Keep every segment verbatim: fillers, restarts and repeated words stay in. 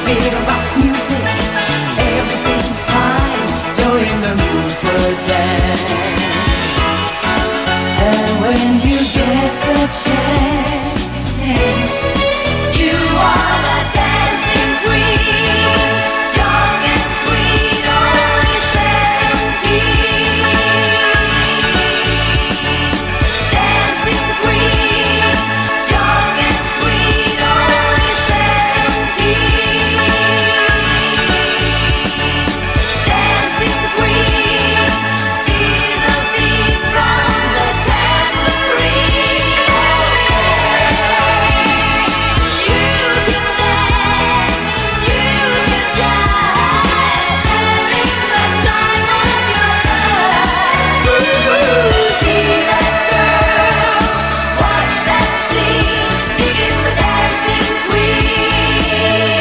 beat of rock music. Everything's fine, you're in the mood for a dance. And when you get the chance, you are the dancing queen, young and sweet, only seventeen. Dancing queen, young and sweet, only seventeen. Dancing queen, feel the beat from the tambourine. You can dance, you can jive, having the time of your life. See that girl, watch that scene, digging the dancing queen.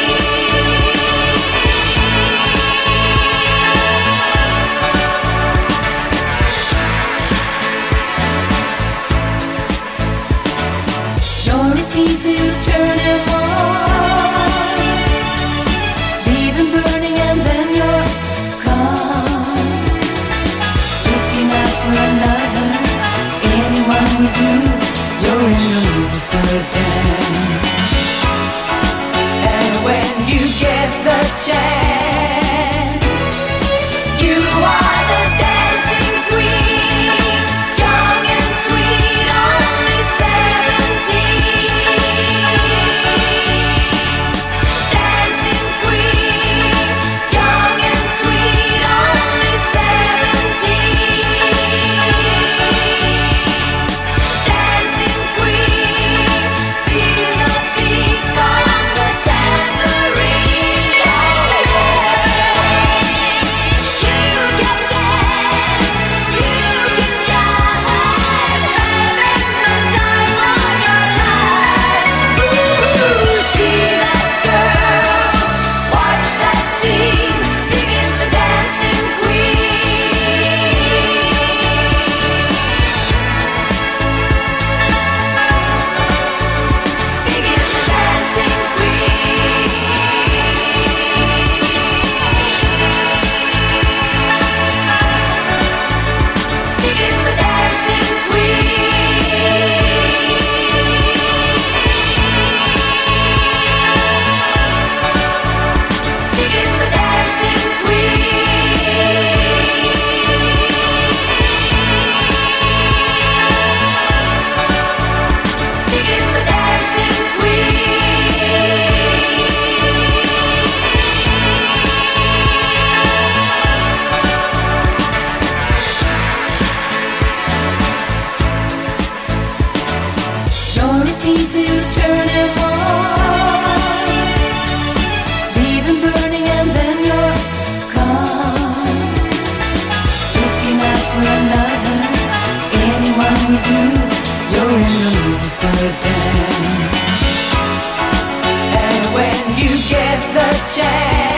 You're a teaser, you turn him on, leave him burning and then you're gone. Looking out for another, anyone will do. You're in the mood for a dance. And when you get the chance, you are the dancing queen, young and sweet, only seventeen. Dancing queen, young and sweet, only seventeen. Dancing queen, feel the beat from the tambourine. You can dance, you can jive, having the time of your life. See that girl, watch that scene, digging the dancing queen. Digging the dancing queen. Digging the dancing queen. Digging the dancing queen. Digging the dancing queen. You're a teaser, you turn him on, leave him burning and then you're gone. Looking out for another, anyone will do. You're in the mood for a dance. And when you get the chance,